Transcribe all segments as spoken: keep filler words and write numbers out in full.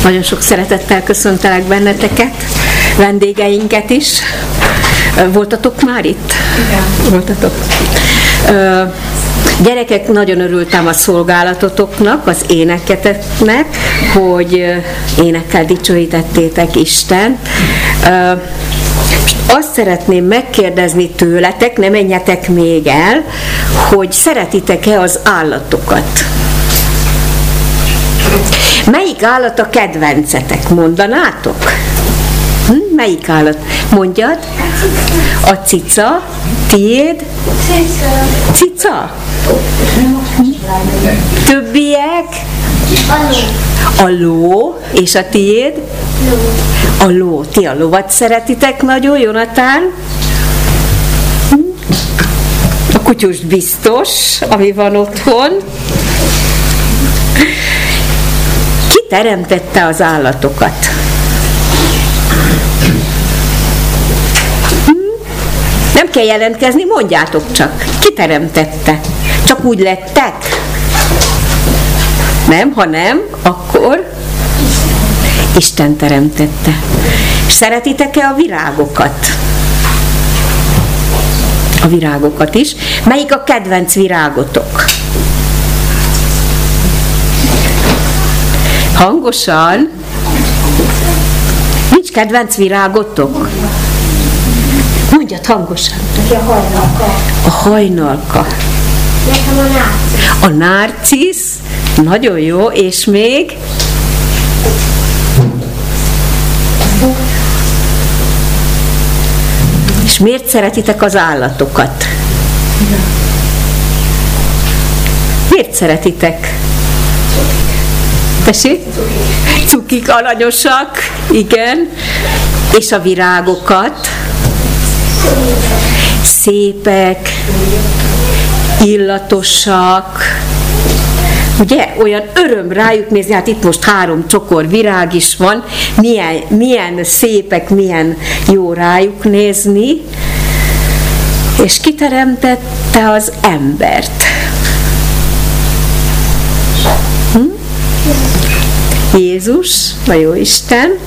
Nagyon sok szeretettel köszöntelek benneteket, vendégeinket is. Voltatok már itt? Igen. Voltatok. Gyerekek, nagyon örültem a szolgálatotoknak, az éneketeknek, hogy énekkel dicsőítettétek Istent. Azt szeretném megkérdezni tőletek, ne menjetek még el, hogy szeretitek-e az állatokat? Melyik állat a kedvencetek? Mondanátok? Hm? Melyik állat? Mondjad? A cica. Tiéd? Cica. Cica? Többiek? A ló. És a tiéd? Ló. A ló. Ti a lovat szeretitek nagyon, Jonatán? A kutyus biztos, ami van otthon. Ki teremtette az állatokat? Nem kell jelentkezni, mondjátok csak. Ki teremtette? Csak úgy lettek? Nem, ha nem, akkor Isten teremtette. Szeretitek-e a virágokat? A virágokat is. Melyik a kedvenc virágotok? Hangosan. Nincs kedvenc virágotok? Mondjad hangosan. A hajnalka. A hajnalka. Nekem a nárcisz. A nárcisz. Nagyon jó. És még? És miért szeretitek az állatokat? Miért szeretitek? Tessék? Cukik aranyosak, igen. És a virágokat? Szépek, illatosak. Ugye? Olyan öröm rájuk nézni, hát itt most három csokor virág is van, milyen, milyen szépek, milyen jó rájuk nézni. És ki teremtette az embert? Hm? Jézus, a Jóisten.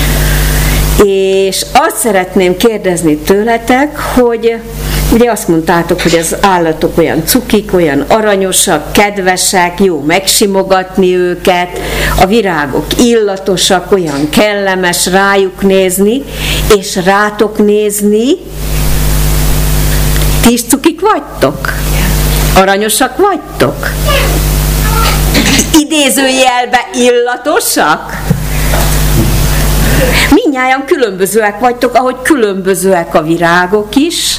És azt szeretném kérdezni tőletek, hogy ugye azt mondtátok, hogy az állatok olyan cukik, olyan aranyosak, kedvesek, jó megsimogatni őket, a virágok illatosak, olyan kellemes rájuk nézni, és rátok nézni. Ti is cukik vagytok? Aranyosak vagytok? Idézőjelbe illatosak? Mindnyájan különbözőek vagytok, ahogy különbözőek a virágok is.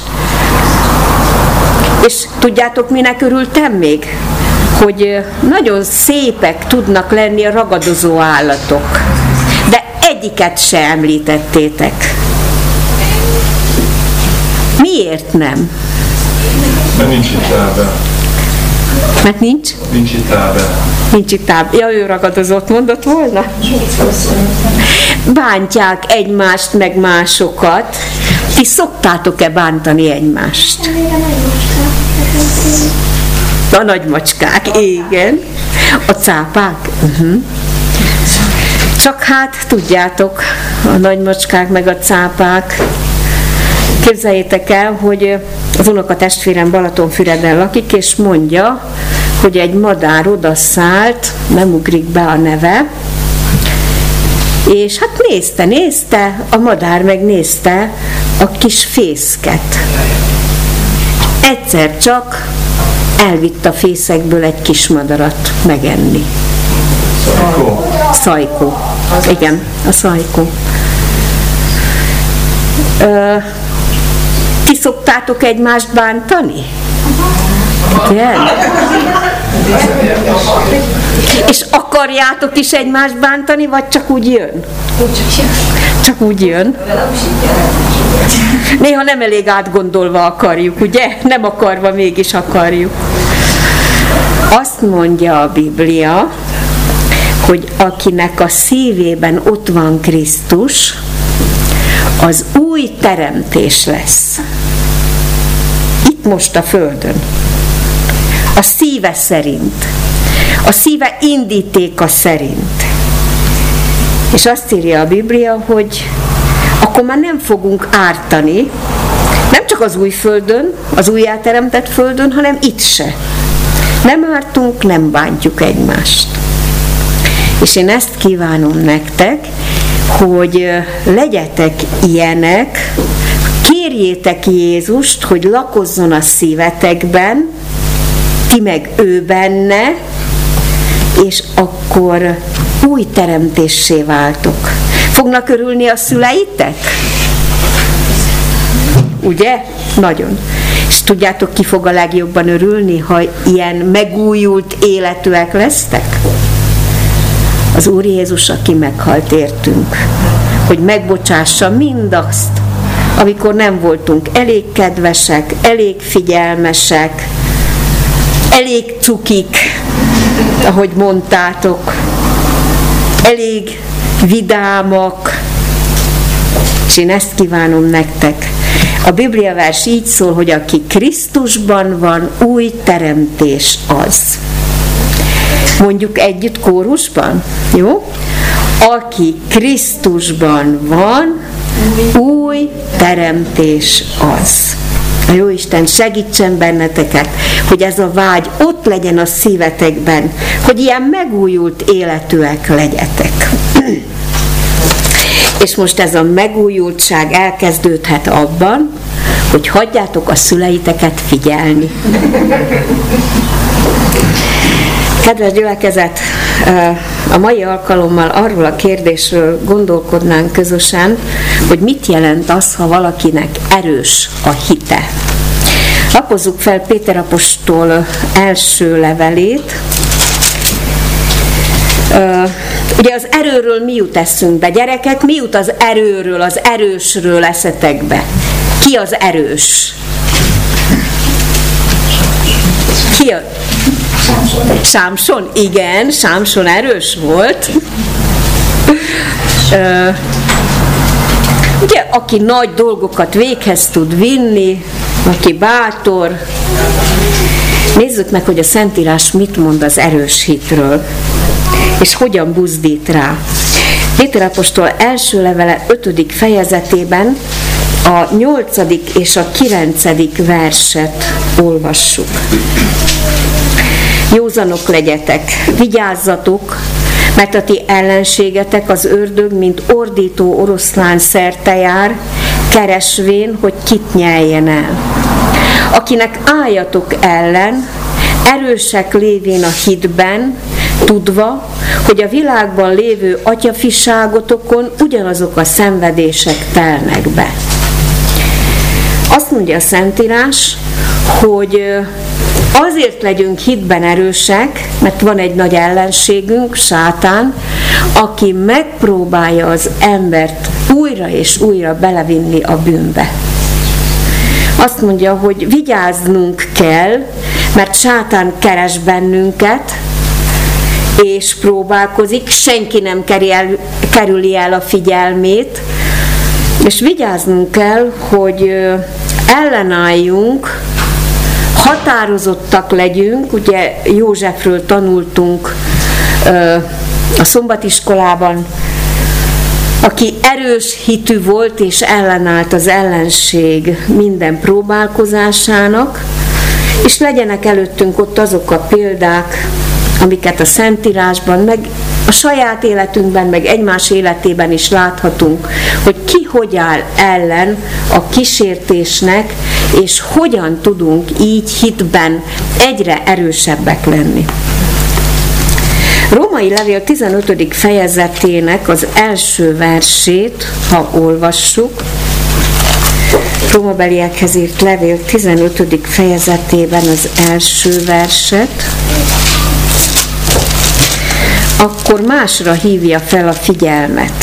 És tudjátok, minek örültem még? Hogy nagyon szépek tudnak lenni a ragadozó állatok. De egyiket se említettétek. Miért nem? Mert nincs itt ábel. Mert nincs? Nincs itt ábel. Nincs itt ábel. Ja, ő ragadozott, mondott volna? Bántják egymást, meg másokat. Ti szoktátok-e bántani egymást? A nagymacskák, igen. A cápák? Uh-huh. Csak hát, tudjátok, a nagymacskák meg a cápák. Képzeljétek el, hogy az unokatestvérem Balatonfüreden lakik, és mondja, hogy egy madár odaszállt, nem ugrik be a neve, és hát nézte, nézte, a madár megnézte a kis fészket. Egyszer csak elvitt a fészekből egy kis madarat megenni. Szajkó. Szajkó. Igen, a szajkó. Ö, ti szoktátok egymást bántani? Igen? És akarjátok is egymást bántani, vagy csak úgy jön? Csak úgy jön. Néha nem elég átgondolva akarjuk, ugye? Nem akarva, mégis akarjuk. Azt mondja a Biblia, hogy akinek a szívében ott van Krisztus, az új teremtés lesz. Itt most a földön. A szíve szerint. A szíve indítéka szerint. És azt írja a Biblia, hogy akkor már nem fogunk ártani, nem csak az új földön, az újjáteremtett földön, hanem itt se. Nem ártunk, nem bántjuk egymást. És én ezt kívánom nektek, hogy legyetek ilyenek, kérjétek Jézust, hogy lakozzon a szívetekben, ti meg ő benne, és akkor új teremtéssé váltok. Fognak örülni a szüleitek? Ugye? Nagyon. És tudjátok, ki fog a legjobban örülni, ha ilyen megújult életűek lesztek? Az Úr Jézus, aki meghalt értünk, hogy megbocsássa mindazt, amikor nem voltunk elég kedvesek, elég figyelmesek, elég cukik, ahogy mondtátok, elég vidámak, és én ezt kívánom nektek. A Biblia vers így szól, hogy aki Krisztusban van, új teremtés az. Mondjuk együtt kórusban, jó? Aki Krisztusban van, új teremtés az. A Jóisten segítsen benneteket, hogy ez a vágy ott legyen a szívetekben, hogy ilyen megújult életűek legyetek. És most ez a megújultság elkezdődhet abban, hogy hagyjátok a szüleiteket figyelni. Kedves gyülekezet, a mai alkalommal arról a kérdésről gondolkodnánk közösen, hogy mit jelent az, ha valakinek erős a hite. Lapozzuk fel Péter apostol első levelét. Ugye az erőről mi jut eszünkbe? Gyerekek, mi jut az erőről, az erősről eszetekbe? Ki az erős? Ki a... Sámson, igen, Sámson erős volt. Uh, ugye, aki nagy dolgokat véghez tud vinni, aki bátor. Nézzük meg, hogy a Szentírás mit mond az erős hitről, és hogyan buzdít rá. Péter apostol első levele ötödik fejezetében a nyolcadik és a kilencedik verset olvassuk. Józanok legyetek, vigyázzatok, mert a ti ellenségetek az ördög, mint ordító oroszlán szerte jár, keresvén, hogy kit nyeljen el. Akinek álljatok ellen, erősek lévén a hitben, tudva, hogy a világban lévő atyafiságotokon ugyanazok a szenvedések telnek be. Azt mondja a Szentírás, hogy azért legyünk hitben erősek, mert van egy nagy ellenségünk, Sátán, aki megpróbálja az embert újra és újra belevinni a bűnbe. Azt mondja, hogy vigyáznunk kell, mert Sátán keres bennünket, és próbálkozik, senki nem kerüli el a figyelmét, és vigyáznunk kell, hogy ellenálljunk, határozottak legyünk. Ugye Józsefről tanultunk a szombatiskolában, aki erős hitű volt és ellenállt az ellenség minden próbálkozásának, és legyenek előttünk ott azok a példák, amiket a Szentírásban, meg a saját életünkben, meg egymás életében is láthatunk, hogy ki hogy áll ellen a kísértésnek, és hogyan tudunk így hitben egyre erősebbek lenni. Római levél tizenötödik fejezetének az első versét, ha olvassuk, Rómabeliekhez írt levél tizenötödik fejezetében az első verset, akkor másra hívja fel a figyelmet.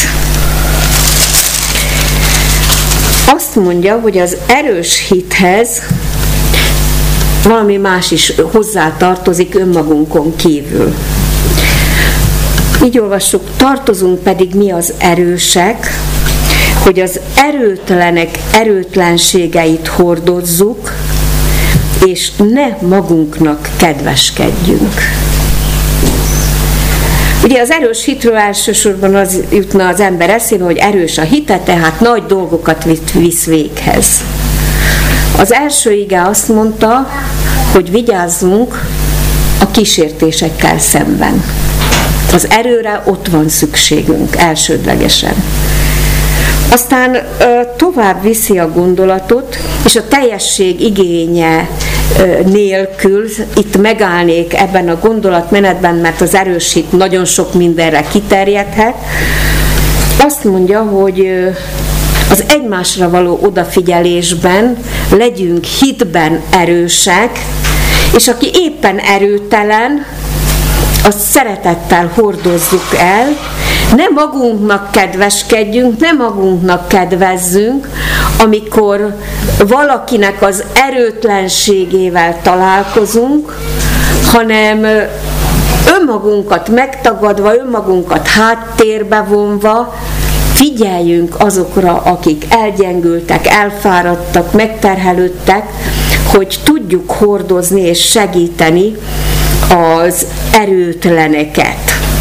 Azt mondja, hogy az erős hithez valami más is hozzátartozik önmagunkon kívül. Így olvassuk, tartozunk pedig mi az erősek, hogy az erőtlenek erőtlenségeit hordozzuk, és ne magunknak kedveskedjünk. Ugye az erős hitről elsősorban az jutna az ember eszébe, hogy erős a hite, tehát nagy dolgokat visz véghez. Az első ige azt mondta, hogy vigyázzunk a kísértésekkel szemben. Az erőre ott van szükségünk elsődlegesen. Aztán tovább viszi a gondolatot, és a teljesség igénye nélkül itt megállnék ebben a gondolatmenetben, mert az erős hit nagyon sok mindenre kiterjedhet. Azt mondja, hogy az egymásra való odafigyelésben legyünk hitben erősek, és aki éppen erőtelen, azt szeretettel hordozzuk el, ne magunknak kedveskedjünk, ne magunknak kedvezzünk, amikor valakinek az erőtlenségével találkozunk, hanem önmagunkat megtagadva, önmagunkat háttérbe vonva figyeljünk azokra, akik elgyengültek, elfáradtak, megterhelődtek, hogy tudjuk hordozni és segíteni az erőtleneket.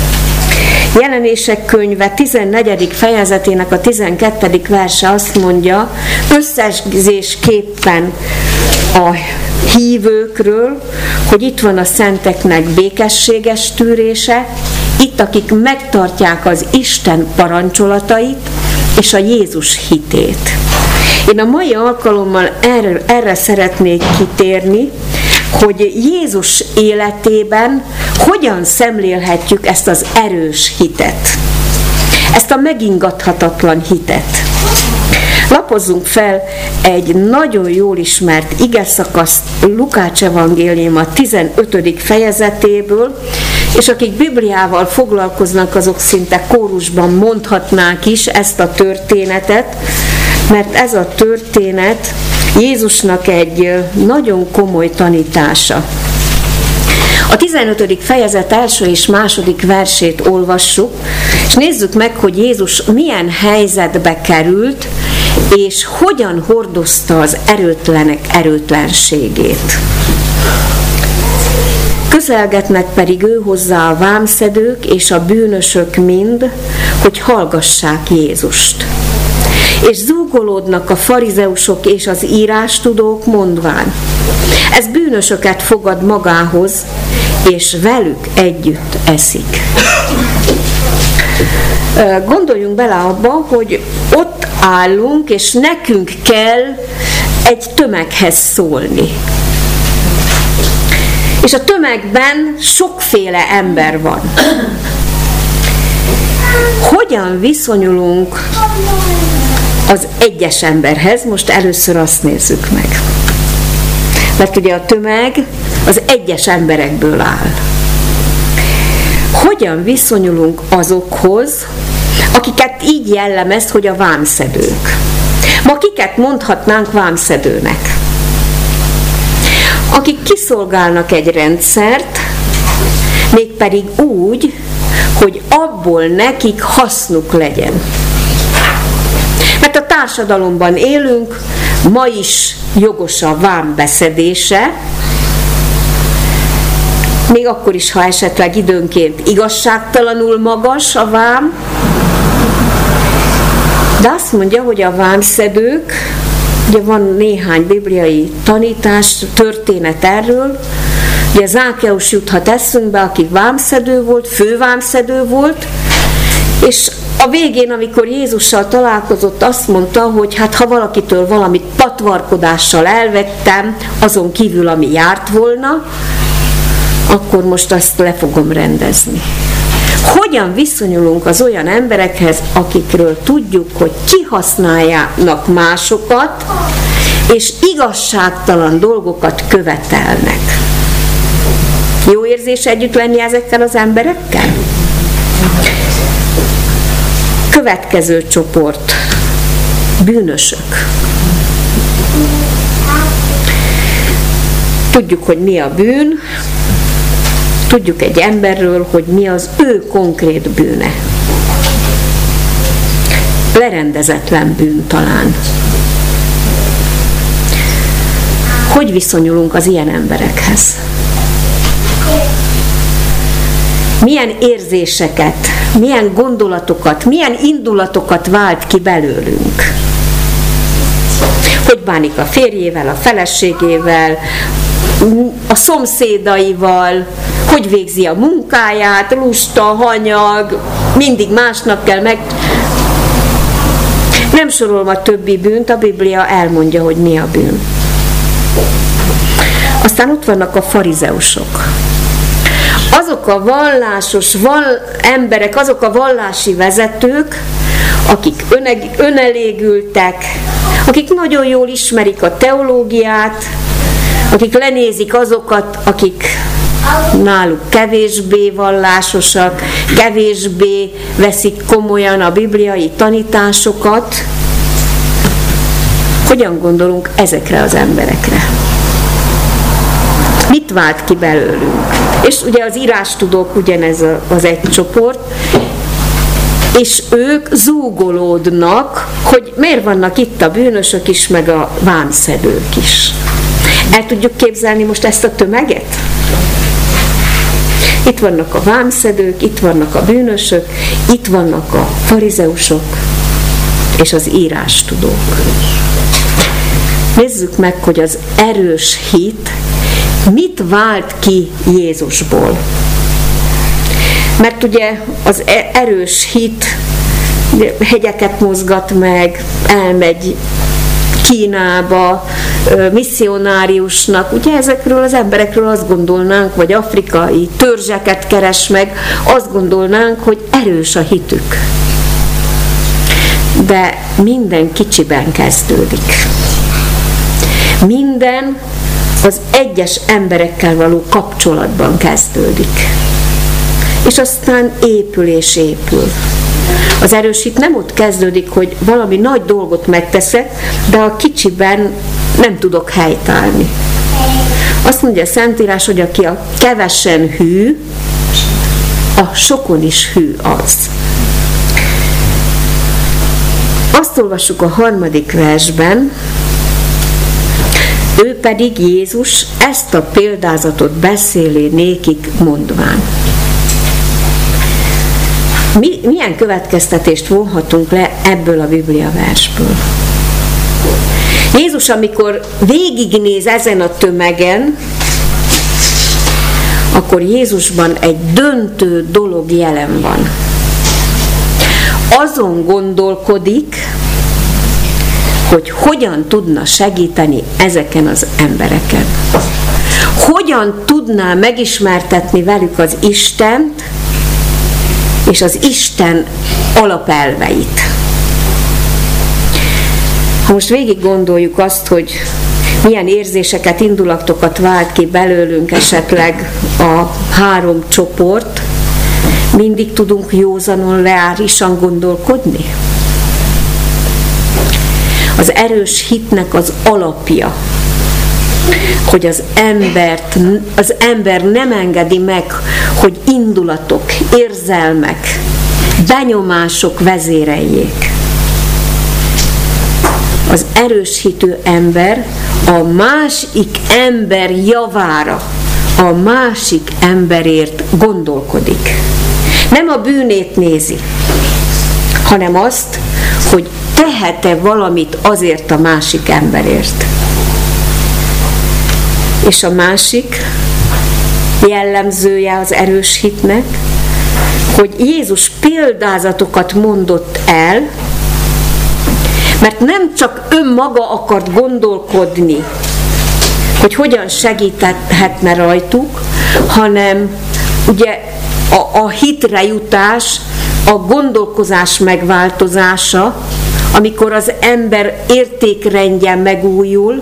Jelenések könyve tizennegyedik fejezetének a tizenkettedik verse azt mondja, összegzésképpen a hívőkről, hogy itt van a szenteknek békességes tűrése, itt akik megtartják az Isten parancsolatait és a Jézus hitét. Én a mai alkalommal erre, erre szeretnék kitérni, hogy Jézus életében hogyan szemlélhetjük ezt az erős hitet, ezt a megingathatatlan hitet. Lapozzunk fel egy nagyon jól ismert igeszakaszt Lukács evangéliuma tizenötödik fejezetéből, és akik Bibliával foglalkoznak, azok szinte kórusban mondhatnák is ezt a történetet, mert ez a történet Jézusnak egy nagyon komoly tanítása. A tizenötödik fejezet első és második versét olvassuk, és nézzük meg, hogy Jézus milyen helyzetbe került, és hogyan hordozta az erőtlenek erőtlenségét. Közelgetnek pedig ő hozzá a vámszedők és a bűnösök mind, hogy hallgassák Jézust. És zúgolódnak a farizeusok és az írástudók mondván, ez bűnösöket fogad magához, és velük együtt eszik. Gondoljunk bele abba, hogy ott állunk, és nekünk kell egy tömeghez szólni. És a tömegben sokféle ember van. Hogyan viszonyulunk az egyes emberhez? Most először azt nézzük meg. Mert ugye a tömeg az egyes emberekből áll. Hogyan viszonyulunk azokhoz, akiket így jellemez, hogy a vámszedők? Ma kiket mondhatnánk vámszedőnek? Akik kiszolgálnak egy rendszert, mégpedig úgy, hogy abból nekik hasznuk legyen. Mert a társadalomban élünk, ma is jogos a vám beszedése, még akkor is, ha esetleg időnként igazságtalanul magas a vám, de azt mondja, hogy a vámszedők, ugye van néhány bibliai tanítás, történet erről, ugye Zákeus juthat eszünkbe, aki vámszedő volt, fővámszedő volt, és a végén, amikor Jézussal találkozott, azt mondta, hogy hát ha valakitől valamit patvarkodással elvettem, azon kívül, ami járt volna, akkor most azt le fogom rendezni. Hogyan viszonyulunk az olyan emberekhez, akikről tudjuk, hogy kihasználják másokat, és igazságtalan dolgokat követelnek? Jó érzés együtt lenni ezekkel az emberekkel? Következő csoport. Bűnösök. Tudjuk, hogy mi a bűn, tudjuk egy emberről, hogy mi az ő konkrét bűne. Lerendezetlen bűn talán. Hogy viszonyulunk az ilyen emberekhez? milyen érzéseket, milyen gondolatokat, milyen indulatokat vált ki belőlünk. Hogy bánik a férjével, a feleségével, a szomszédaival, hogy végzi a munkáját, lusta, hanyag, mindig másnap kell meg... Nem sorolom a többi bűnt, a Biblia elmondja, hogy mi a bűn. Aztán ott vannak a farizeusok. Azok a vallásos val- emberek, azok a vallási vezetők, akik öneg- önelégültek, akik nagyon jól ismerik a teológiát, akik lenézik azokat, akik náluk kevésbé vallásosak, kevésbé veszik komolyan a bibliai tanításokat. Hogyan gondolunk ezekre az emberekre? Mit vált ki belőlünk? És ugye az írástudók ugyanez az egy csoport, és ők zúgolódnak, hogy miért vannak itt a bűnösök is, meg a vámszedők is. El tudjuk képzelni most ezt a tömeget? Itt vannak a vámszedők, itt vannak a bűnösök, itt vannak a farizeusok és az írástudók. Nézzük meg, hogy az erős hit mit vált ki Jézusból. Mert ugye az erős hit hegyeket mozgat meg, elmegy Kínába, misszionáriusnak, ugye ezekről az emberekről azt gondolnánk, vagy afrikai törzseket keres meg, azt gondolnánk, hogy erős a hitük. De minden kicsiben kezdődik. Minden az egyes emberekkel való kapcsolatban kezdődik. És aztán épül és épül. Az erős hit nem ott kezdődik, hogy valami nagy dolgot megteszek, de a kicsiben nem tudok helytállni. Azt mondja a Szentírás, hogy aki a kevesen hű, a sokon is hű az. Azt olvassuk a harmadik versben, ő pedig Jézus ezt a példázatot beszéli nékik mondván. Mi, milyen következtetést vonhatunk le ebből a Biblia versből? Jézus, amikor végignéz ezen a tömegen, akkor Jézusban egy döntő dolog jelen van. Azon gondolkodik, hogy hogyan tudna segíteni ezeken az embereken. Hogyan tudná megismertetni velük az Istent, és az Isten alapelveit. Ha most végig gondoljuk azt, hogy milyen érzéseket, indulatokat vált ki belőlünk esetleg a három csoport, mindig tudunk józanon, reálisan gondolkodni? Az erős hitnek az alapja, hogy az embert, az ember nem engedi meg, hogy indulatok, érzelmek, benyomások vezéreljék. Az erős hitű ember a másik ember javára, a másik emberért gondolkodik. Nem a bűnét nézi, hanem azt, hogy tehet-e valamit azért a másik emberért. És a másik jellemzője az erős hitnek, hogy Jézus példázatokat mondott el, mert nem csak önmaga akart gondolkodni, hogy hogyan segíthetne rajtuk, hanem ugye a, a hitre jutás, a gondolkozás megváltozása, amikor az ember értékrendje megújul,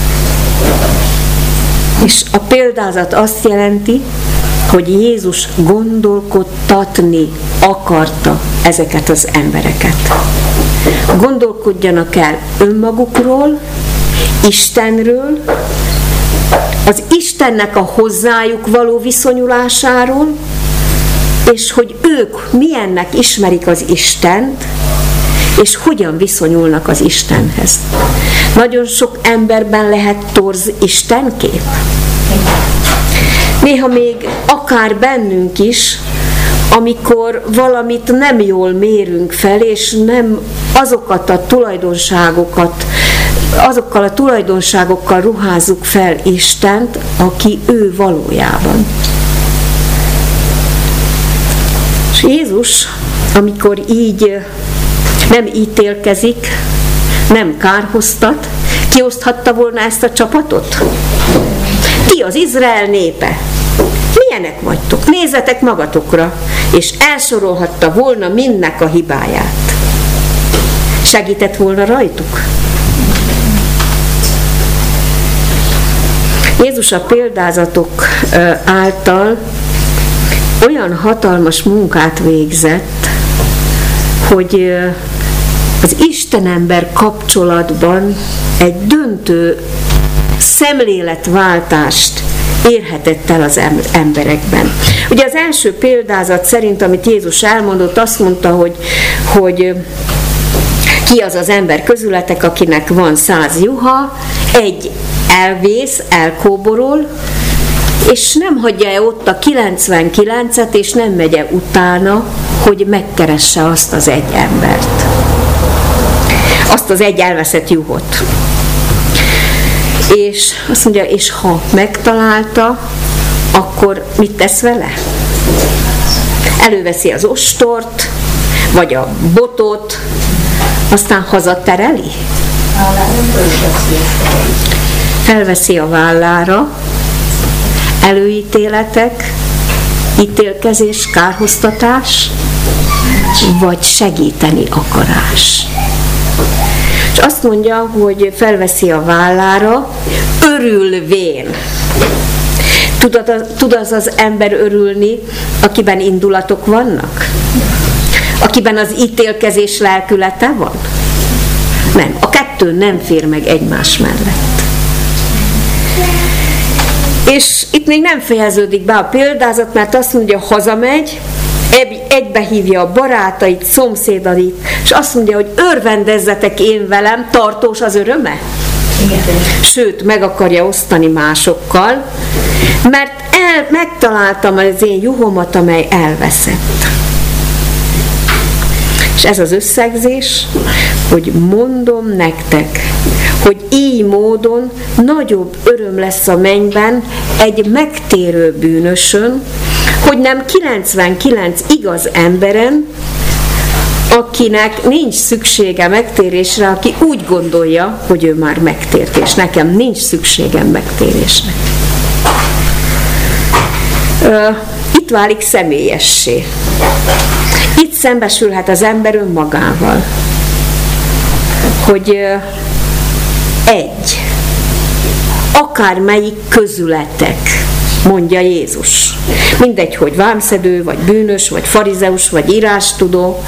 és a példázat azt jelenti, hogy Jézus gondolkodtatni akarta ezeket az embereket. Gondolkodjanak el önmagukról, Istenről, az Istennek a hozzájuk való viszonyulásáról, és hogy ők milyennek ismerik az Istent, és hogyan viszonyulnak az Istenhez. Nagyon sok emberben lehet torz Istenkép. Néha még akár bennünk is, amikor valamit nem jól mérünk fel, és nem azokat a tulajdonságokat, azokkal a tulajdonságokkal ruházzuk fel Istent, aki ő valójában. És Jézus, amikor így nem ítélkezik, nem kárhoztat, kioszthatta volna ezt a csapatot? Ti az Izrael népe, milyenek vagytok? Nézzetek magatokra, és elsorolhatta volna mindnek a hibáját. Segített volna rajtuk? Jézus a példázatok által olyan hatalmas munkát végzett, hogy az Isten-ember kapcsolatban egy döntő szemléletváltást érhetett el az emberekben. Ugye az első példázat szerint, amit Jézus elmondott, azt mondta, hogy, hogy ki az az ember közületek, akinek van száz juha, egy elvész, elkóborol, és nem hagyja-e ott a kilencvenkilencet, és nem megye utána, hogy megkeresse azt az egy embert. Azt az egy elveszett juhot. És azt mondja, és ha megtalálta, akkor mit tesz vele? Előveszi az ostort, vagy a botot, aztán hazatereli? Felveszi a vállára, előítéletek, ítélkezés, kárhoztatás, vagy segíteni akarás. És azt mondja, hogy felveszi a vállára, örülvén. Tud az, tud az az ember örülni, akiben indulatok vannak? Akiben az ítélkezés lelkülete van? Nem, a kettő nem fér meg egymás mellett. És itt még nem fejeződik be a példázat, mert azt mondja, hazamegy, egybehívja a barátait, szomszédait, és azt mondja, hogy örvendezzetek én velem, tartós az öröme? Igen. Sőt, meg akarja osztani másokkal, mert el, megtaláltam az én juhomat, amely elveszett. És ez az összegzés, hogy mondom nektek, hogy így módon nagyobb öröm lesz a mennyben egy megtérő bűnösön, hogy nem kilencvenkilenc igaz emberen, akinek nincs szüksége megtérésre, aki úgy gondolja, hogy ő már megtért, és nekem nincs szükségem megtérésre. Itt válik személyessé. Itt szembesülhet az ember önmagával, hogy egy, akármelyik közületek, mondja Jézus. Mindegy, hogy vámszedő, vagy bűnös, vagy farizeus, vagy írástudó.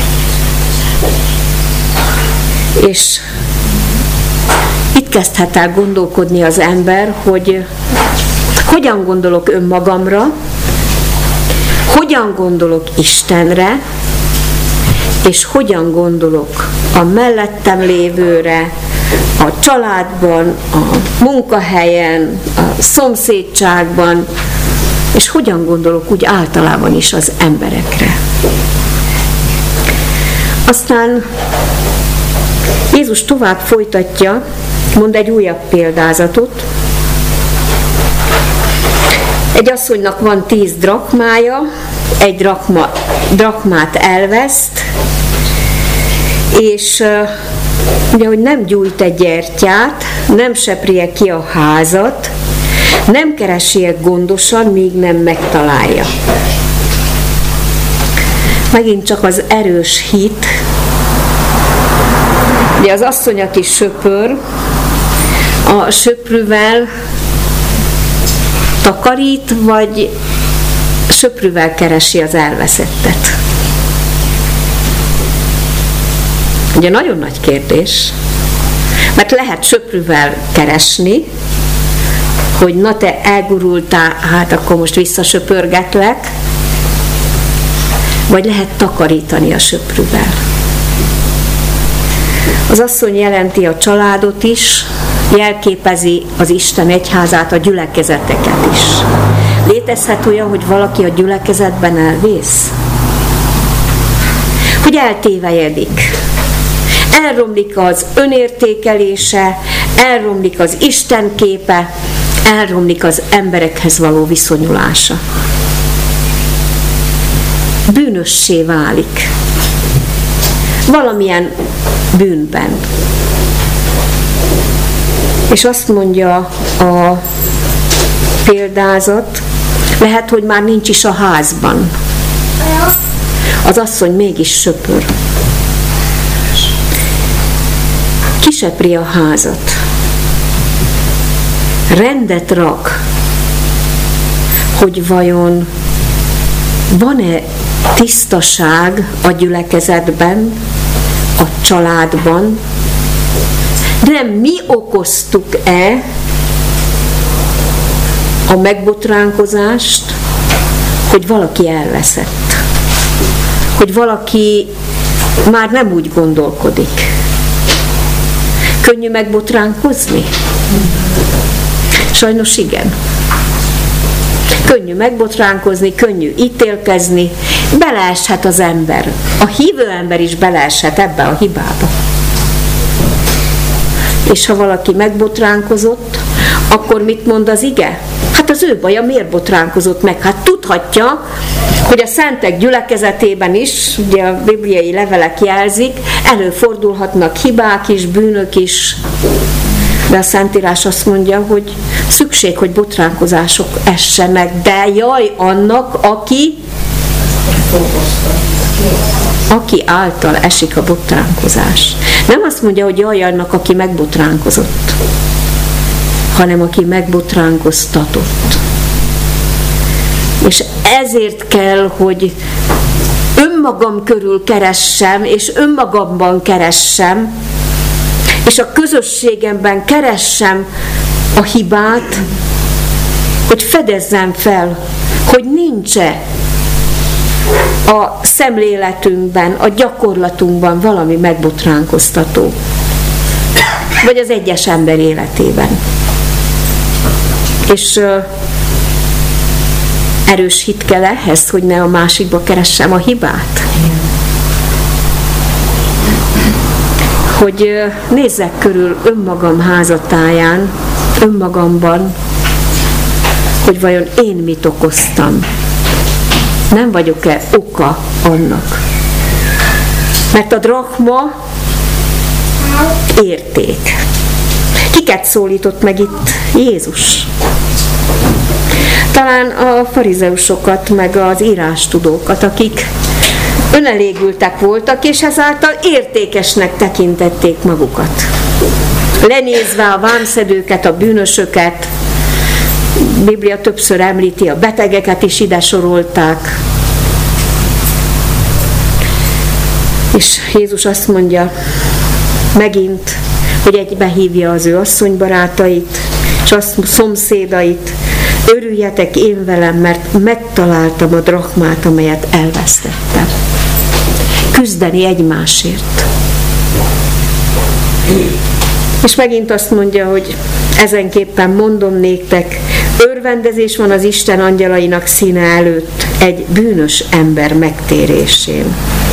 És itt kezdhet el gondolkodni az ember, hogy hogyan gondolok önmagamra, hogyan gondolok Istenre, és hogyan gondolok a mellettem lévőre, a családban, a munkahelyen, a szomszédságban, és hogyan gondolok úgy általában is az emberekre. Aztán Jézus tovább folytatja, mond egy újabb példázatot. Egy asszonynak van tíz drakmája, egy drakma, drakmát elveszt, és ugye, hogy nem gyújt egy gyertyát, nem seprie ki a házat, nem keresi gondosan, míg nem megtalálja. Megint csak az erős hit. Ugye az asszony, aki söpör, a söprűvel takarít, vagy söprűvel keresi az elveszettet. Ugye nagyon nagy kérdés, mert lehet söprűvel keresni, hogy na te elgurultál, hát akkor most visszasöpörgetlek, vagy lehet takarítani a söprűvel. Az asszony jelenti a családot is, jelképezi az Isten egyházát, a gyülekezeteket is. létezhet olyan, hogy valaki a gyülekezetben elvész? Hogy eltévejedik. Elromlik az önértékelése, elromlik az Isten képe, elromlik az emberekhez való viszonyulása. Bűnössé válik. Valamilyen bűnben. És azt mondja a példázat, lehet, hogy már nincs is a házban. Az asszony mégis söpör. Kisepri a házat. Rendet rak, hogy vajon van-e tisztaság a gyülekezetben, a családban, de mi okoztuk-e a megbotránkozást, hogy valaki elveszett, hogy valaki már nem úgy gondolkodik. Könnyű megbotránkozni? Sajnos igen. Könnyű megbotránkozni, könnyű ítélkezni, beleeshet az ember. A hívő ember is beleeshet ebbe a hibába. És ha valaki megbotránkozott, akkor mit mond az ige? Hát az ő baja, miért botránkozott meg? Hát tudhatja, hogy a szentek gyülekezetében is, ugye a bibliai levelek jelzik, előfordulhatnak hibák is, bűnök is, de a Szentírás azt mondja, hogy szükség, hogy botránkozások essenek, de jaj annak, aki aki által esik a botránkozás. Nem azt mondja, hogy jaj annak, aki megbotránkozott, hanem aki megbotránkoztatott. És ezért kell, hogy önmagam körül keressem, és önmagamban keressem, és a közösségemben keressem a hibát, hogy fedezzem fel, hogy nincs-e a szemléletünkben, a gyakorlatunkban valami megbotránkoztató, vagy az egyes ember életében. És uh, erős hit kell ehhez, hogy ne a másikba keressem a hibát. Hogy uh, nézzek körül önmagam házatáján, önmagamban, hogy vajon én mit okoztam. Nem vagyok-e oka annak? Mert a drachma érték. Kiket szólított meg itt Jézus? Talán a farizeusokat, meg az írástudókat, akik önelégültek voltak, és ezáltal értékesnek tekintették magukat. Lenézve a vámszedőket, a bűnösöket, a Biblia többször említi, a betegeket is ide sorolták. És Jézus azt mondja megint, hogy egybehívja az ő asszonybarátait, és a szomszédait, örüljetek én velem, mert megtaláltam a drachmát, amelyet elvesztettem. Küzdeni egymásért. És megint azt mondja, hogy ezenképpen mondom néktek, örvendezés van az Isten angyalainak színe előtt egy bűnös ember megtérésén.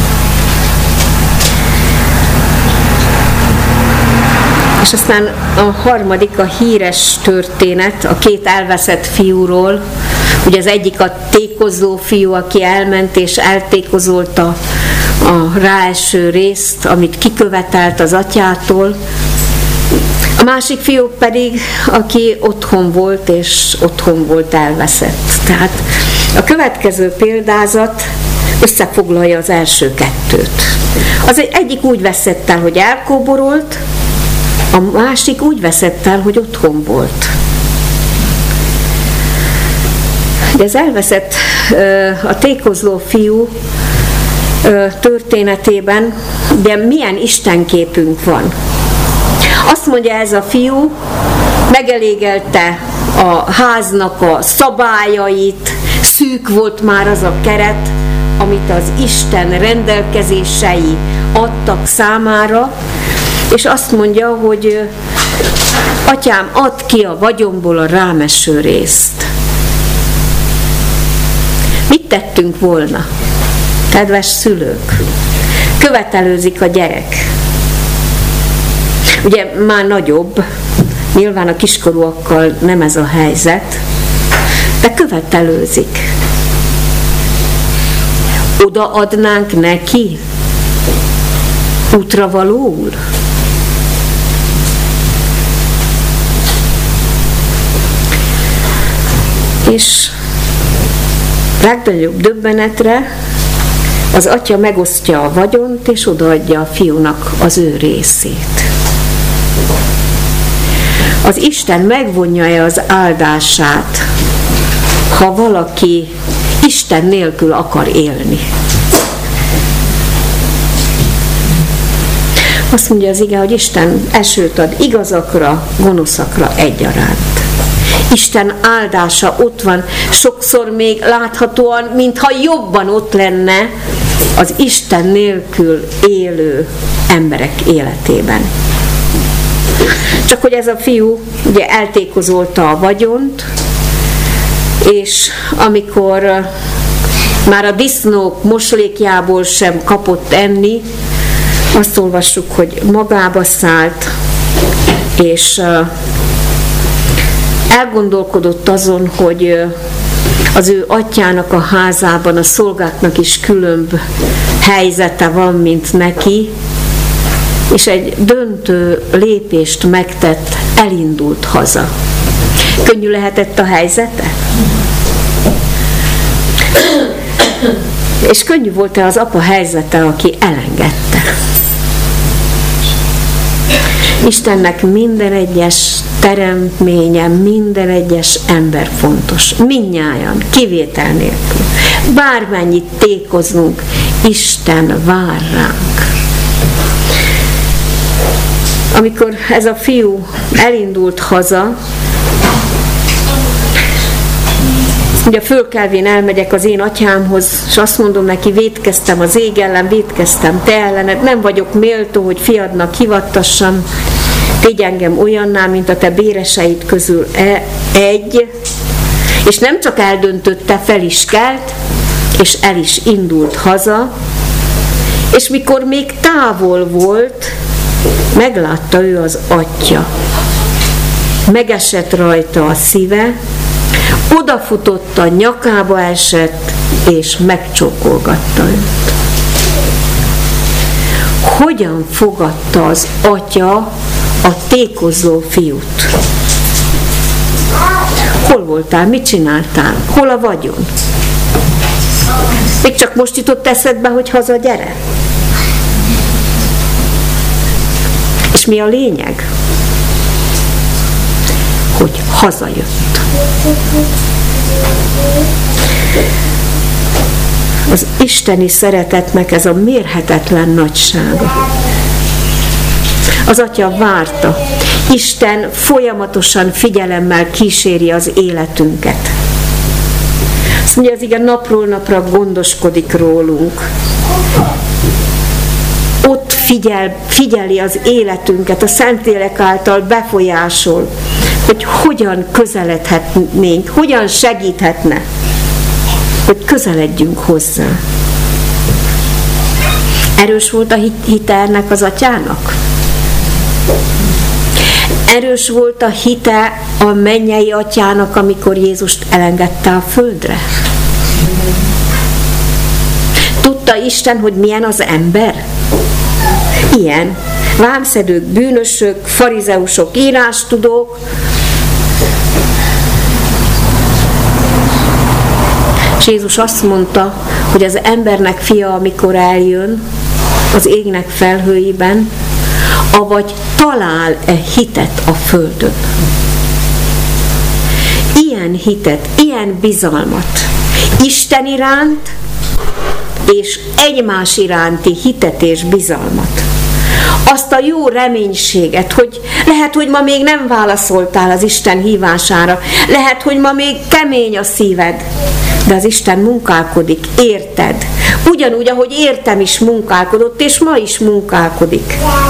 És aztán a harmadik, a híres történet a két elveszett fiúról. Ugye az egyik a tékozó fiú, aki elment és eltékozolta a ráeső részt, amit kikövetelt az atyától. A másik fiú pedig, aki otthon volt, és otthon volt elveszett. Tehát a következő példázat összefoglalja az első kettőt. Az egyik úgy veszett el, hogy elkóborolt, a másik úgy veszett el, hogy otthon volt. De az elveszett, a tékozló fiú történetében, de milyen istenképünk van. Azt mondja ez a fiú, megelégelte a háznak a szabályait, szűk volt már az a keret, amit az Isten rendelkezései adtak számára, és azt mondja, hogy atyám, add ki a vagyomból a rám eső részt. Mit tettünk volna? Kedves szülők, követelőzik a gyerek. Ugye már nagyobb, nyilván a kiskorúakkal nem ez a helyzet, de követelőzik. Odaadnánk neki útravalóul? És legnagyobb döbbenetre az atya megosztja a vagyont, és odaadja a fiúnak az ő részét. Az Isten megvonja-e az áldását, ha valaki Isten nélkül akar élni? Azt mondja az ige, hogy Isten esőt ad igazakra, gonoszakra egyaránt. Isten áldása ott van, sokszor még láthatóan, mintha jobban ott lenne az Isten nélkül élő emberek életében. Csak hogy ez a fiú ugye eltékozolta a vagyont, és amikor már a disznók moslékjából sem kapott enni, azt olvassuk, hogy magába szállt, és elgondolkodott azon, hogy az ő atyának a házában a szolgáknak is különb helyzete van, mint neki, és egy döntő lépést megtett, elindult haza. Könnyű lehetett a helyzete? És könnyű volt-e az apa helyzete, aki elengedte? Istennek minden egyes teremtménye, minden egyes ember fontos. Mindnyájan, kivétel nélkül. Bármennyit tékozunk, Isten vár ránk. Amikor ez a fiú elindult haza, ugye fölkelvén elmegyek az én atyámhoz, és azt mondom neki, vétkeztem az ég ellen, vétkeztem te ellened, nem vagyok méltó, hogy fiadnak hivattassam, tégy engem olyanná, mint a te béreseid közül egy, és nem csak eldöntötte, fel is kelt, és el is indult haza, és mikor még távol volt, meglátta ő az atya. Megesett rajta a szíve, odafutott, a nyakába esett, és megcsókolgatta őt. Hogyan fogadta az atya a tékozó fiút? Hol voltál? Mit csináltál? Hol a vagyon? Még csak most jutott eszedbe, hogy haza gyere? És mi a lényeg? Hogy hazajött. Az isteni szeretetnek ez a mérhetetlen nagysága. Az atya várta. Isten folyamatosan figyelemmel kíséri az életünket. Azt mondja, az ige napról napra gondoskodik rólunk. Ott figyel, figyeli az életünket, a Szentlélek által befolyásol, hogy hogyan közeledhetnénk, hogyan segíthetne, hogy közeledjünk hozzá. Erős volt a hite ennek az atyának? Erős volt a hite a mennyei atyának, amikor Jézust elengedte a földre? Tudta Isten, hogy milyen az ember? Ilyen. Vámszedők, bűnösök, farizeusok, írástudók. És Jézus azt mondta, hogy az embernek fia, amikor eljön az égnek felhőiben, avagy talál-e hitet a földön. Ilyen hitet, ilyen bizalmat Isten iránt és egymás iránti hitet és bizalmat. Azt a jó reménységet, hogy lehet, hogy ma még nem válaszoltál az Isten hívására, lehet, hogy ma még kemény a szíved, de az Isten munkálkodik, érted. Ugyanúgy, ahogy értem is munkálkodott, és ma is munkálkodik.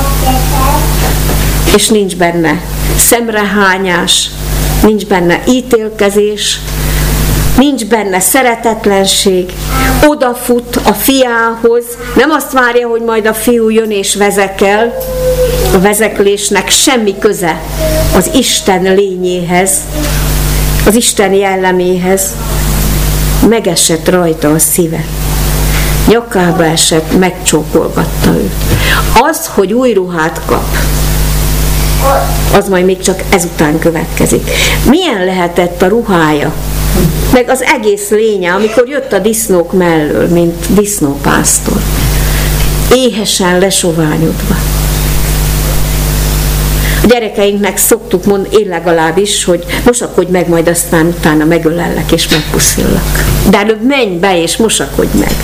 És nincs benne szemrehányás, nincs benne ítélkezés, nincs benne szeretetlenség, odafut a fiához, nem azt várja, hogy majd a fiú jön és vezekel, a vezeklésnek semmi köze az Isten lényéhez, az Isten jelleméhez. Megesett rajta a szíve, nyakába esett, megcsókolgatta őt. Az, hogy új ruhát kap, az majd még csak ezután következik. Milyen lehetett a ruhája, meg az egész lénye, amikor jött a disznók mellől, mint disznópásztor, éhesen lesoványodva. A gyerekeinknek szoktuk mondani, én legalábbis, hogy mosakodj meg, majd aztán utána megölellek és megpuszillak. De előbb menj be és mosakodj meg.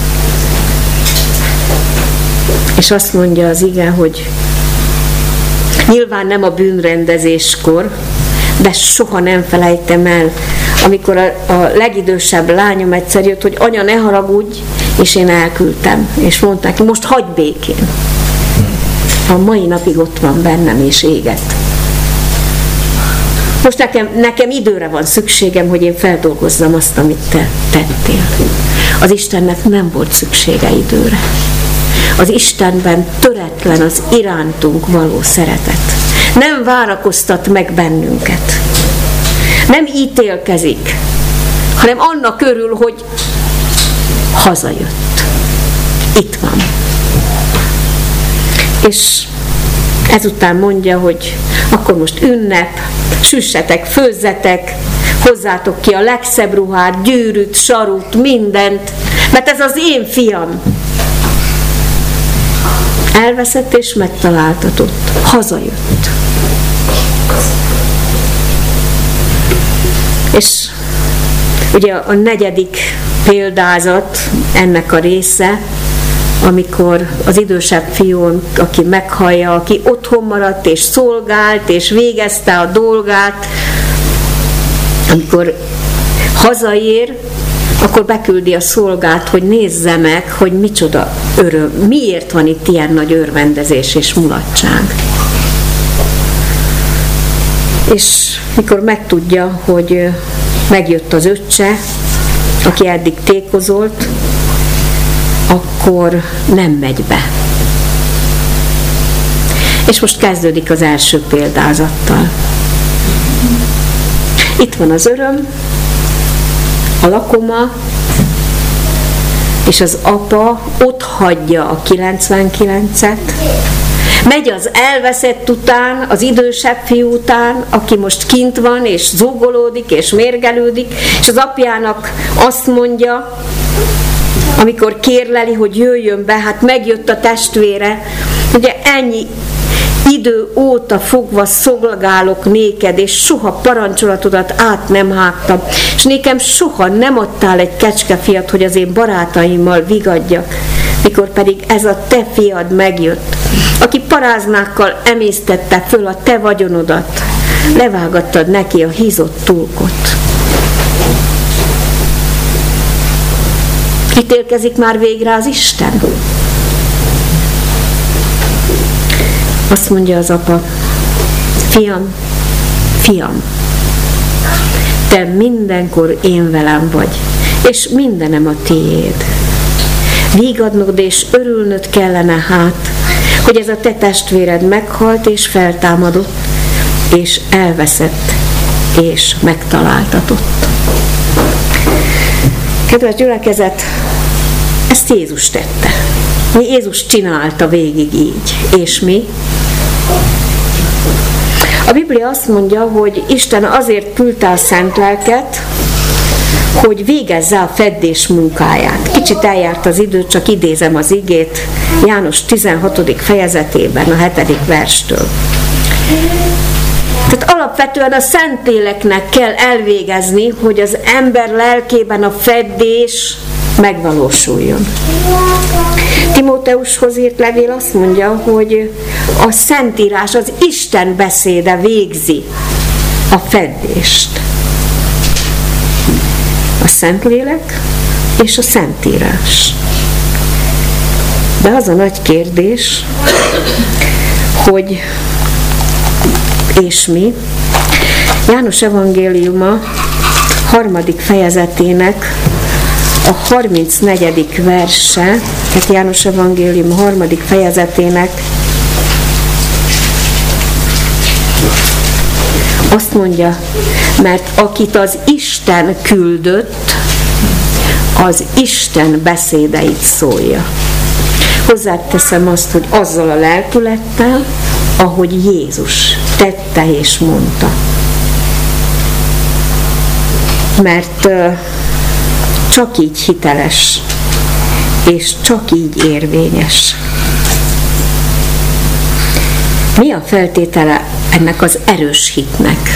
És azt mondja az ige, hogy nyilván nem a bűnrendezéskor, de soha nem felejtem el, amikor a, a legidősebb lányom egyszer jött, hogy anya, ne haragudj, és én elküldtem. És mondta neki, most hagyd békén. A mai napig ott van bennem, és éget. Most nekem, nekem időre van szükségem, hogy én feldolgozzam azt, amit te tettél. Az Istennek nem volt szüksége időre. Az Istenben töretlen az irántunk való szeretet. Nem várakoztat meg bennünket. Nem ítélkezik, hanem annak örül, hogy hazajött. Itt van. És ezután mondja, hogy akkor most ünnep, süssetek, főzzetek, hozzátok ki a legszebb ruhát, gyűrűt, sarut, mindent, mert ez az én fiam. Elveszett és megtaláltatott. Hazajött. És ugye a negyedik példázat ennek a része, amikor az idősebb fiú, aki meghallja, aki otthon maradt és szolgált és végezte a dolgát, amikor hazaér, akkor beküldi a szolgát, hogy nézze meg, hogy micsoda öröm, miért van itt ilyen nagy örvendezés és mulatság. És mikor megtudja, hogy megjött az öccse, aki eddig tékozolt, akkor nem megy be. És most kezdődik az első példázattal. Itt van az öröm, a lakoma, és az apa ott hagyja a kilencvenkilencet, megy az elveszett után, az idősebb fiú után, aki most kint van, és zúgolódik, és mérgelődik, és az apjának azt mondja, amikor kérleli, hogy jöjjön be, hát megjött a testvére, ugye ennyi idő óta fogva szolgálok néked, és soha parancsolatodat át nem hágtam, és nékem soha nem adtál egy kecskefiat, hogy az én barátaimmal vigadjak, mikor pedig ez a te fiad megjött, aki paráznákkal emésztette föl a te vagyonodat, levágattad neki a hízott tulkot. Ítélkezik már végre az Isten? Azt mondja az apa, fiam, fiam, te mindenkor én velem vagy, és mindenem a tiéd. Vígadnod és örülnöd kellene hát, hogy ez a te testvéred meghalt és feltámadott, és elveszett, és megtaláltatott. Kedves gyülekezet, ezt Jézus tette. Jézus csinálta végig így. És mi? A Biblia azt mondja, hogy Isten azért küldte a szent lelket, hogy végezze a feddés munkáját. Kicsit eljárt az idő, csak idézem az igét János tizenhatodik fejezetében, a hetedik verstől. Tehát alapvetően a Szentléleknek kell elvégezni, hogy az ember lelkében a feddés megvalósuljon. Timóteushoz írt levél azt mondja, hogy a Szentírás, az Isten beszéde végzi a feddést. A Szentlélek és a Szentírás. De az a nagy kérdés, hogy és mi? János evangéliuma harmadik fejezetének a harmincnegyedik verse, tehát János Evangélium harmadik fejezetének azt mondja, mert akit az Isten küldött, az Isten beszédeit szólja. Hozzáteszem azt, hogy azzal a lelkülettel, ahogy Jézus tette és mondta. Mert uh, csak így hiteles, és csak így érvényes. Mi a feltétele ennek az erős hitnek?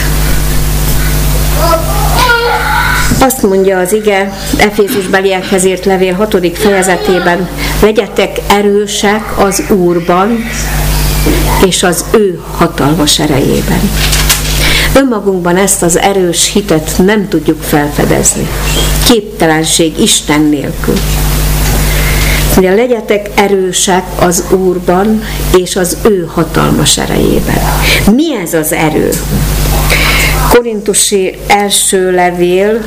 Azt mondja az ige Efézusbeliekhez írt levél hatodik fejezetében, legyetek erősek az Úrban és az ő hatalmas erejében. Önmagunkban ezt az erős hitet nem tudjuk felfedezni. Képtelenség Isten nélkül. Ugye legyetek erősek az Úrban és az ő hatalmas erejében. Mi ez az erő? Korintusi első levél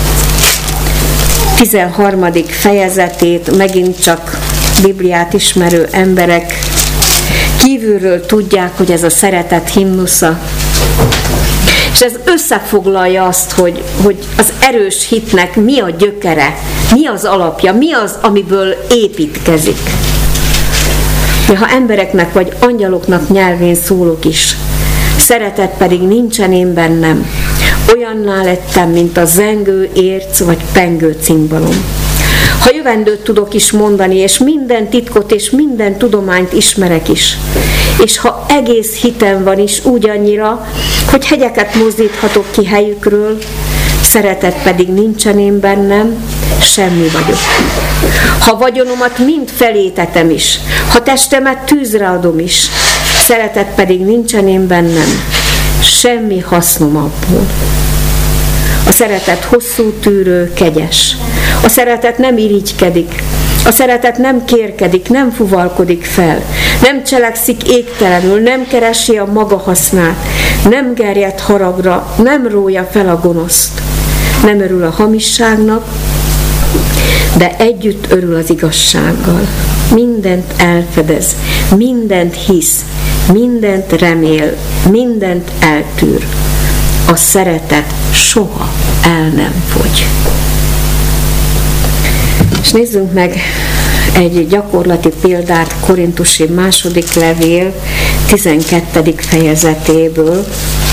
tizenharmadik fejezetét megint csak Bibliát ismerő emberek kívülről tudják, hogy ez a szeretet himnusza. És ez összefoglalja azt, hogy, hogy az erős hitnek mi a gyökere, mi az alapja, mi az, amiből építkezik. De ha embereknek vagy angyaloknak nyelvén szólok is, szeretet pedig nincsen én bennem, olyanná lettem, mint a zengő érc vagy pengő cimbalom. Ha jövendőt tudok is mondani, és minden titkot és minden tudományt ismerek is, és ha egész hitem van is úgy annyira, hogy hegyeket mozdíthatok ki helyükről, szeretet pedig nincsen én bennem, semmi vagyok. Ha vagyonomat mind felétetem is, ha testemet tűzre adom is, szeretet pedig nincsen én bennem, semmi hasznom abból. A szeretet hosszú tűrő, kegyes. A szeretet nem irigykedik. A szeretet nem kérkedik, nem fuvalkodik fel. Nem cselekszik égtelenül, nem keresi a maga hasznát. Nem gerjed haragra, nem rója fel a gonoszt. Nem örül a hamisságnak, de együtt örül az igazsággal. Mindent elfedez, mindent hisz, mindent remél, mindent eltűr. A szeretet soha el nem fogy. És nézzünk meg egy gyakorlati példát Korintusi második levél tizenkettedik fejezetéből,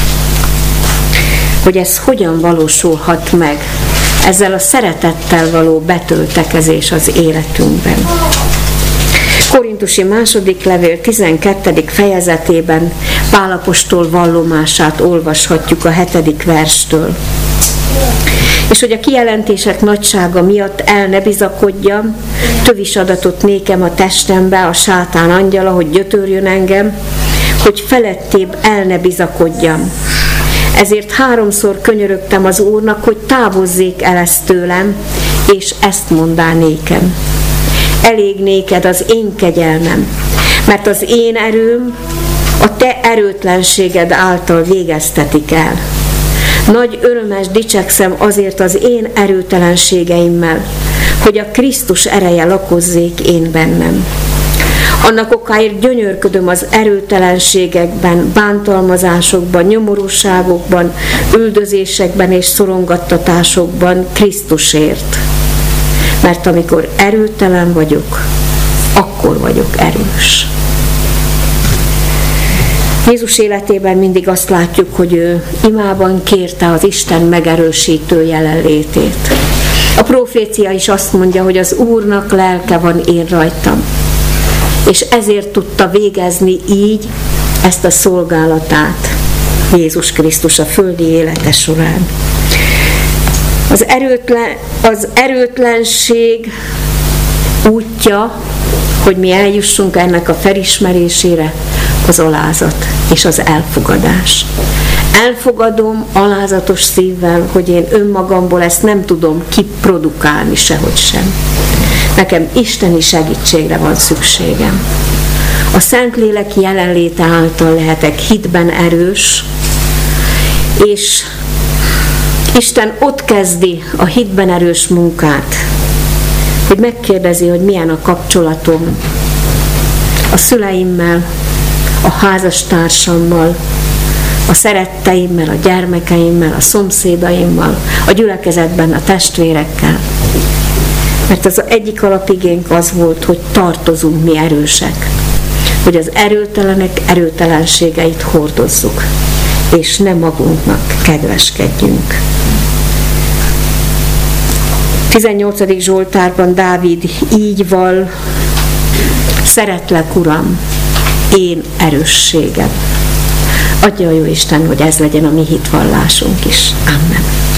hogy ez hogyan valósulhat meg, ezzel a szeretettel való betöltekezés az életünkben. Korintusi második levél tizenkettedik fejezetében Pál apostol vallomását olvashatjuk a hetedik verstől. És hogy a kijelentések nagysága miatt el ne bizakodjam, tövis adatot nékem a testembe a sátán angyala, hogy gyötörjön engem, hogy felettébb el ne bizakodjam. Ezért háromszor könyörögtem az Úrnak, hogy távozzék el ezt tőlem, és ezt mondá nékem. Elég néked az én kegyelmem, mert az én erőm a te erőtlenséged által végeztetik el. Nagy örömes dicsekszem azért az én erőtelenségeimmel, hogy a Krisztus ereje lakozzék én bennem. Annak okáért gyönyörködöm az erőtelenségekben, bántalmazásokban, nyomorúságokban, üldözésekben és szorongattatásokban Krisztusért. Mert amikor erőtelen vagyok, akkor vagyok erős. Jézus életében mindig azt látjuk, hogy ő imában kérte az Isten megerősítő jelenlétét. A profécia is azt mondja, hogy az Úrnak lelke van én rajtam. És ezért tudta végezni így ezt a szolgálatát Jézus Krisztus a földi élete során. Az, erőtlen, az erőtlenség útja, hogy mi eljussunk ennek a felismerésére, az alázat és az elfogadás. Elfogadom alázatos szívvel, hogy én önmagamból ezt nem tudom kiprodukálni sehogy sem. Nekem isteni segítségre van szükségem. A Szentlélek jelenléte által lehetek hitben erős, és Isten ott kezdi a hitben erős munkát, hogy megkérdezi, hogy milyen a kapcsolatom a szüleimmel, a házastársammal, a szeretteimmel, a gyermekeimmel, a szomszédaimmal, a gyülekezetben a testvérekkel. Mert az egyik alapigénk az volt, hogy tartozunk mi erősek, hogy az erőtelenek erőtelenségeit hordozzuk, és nem magunknak kedveskedjünk. tizennyolcadik Zsoltárban Dávid így val: szeretlek, Uram, én erősségem. Adja a Jóisten, hogy ez legyen a mi hitvallásunk is. Amen.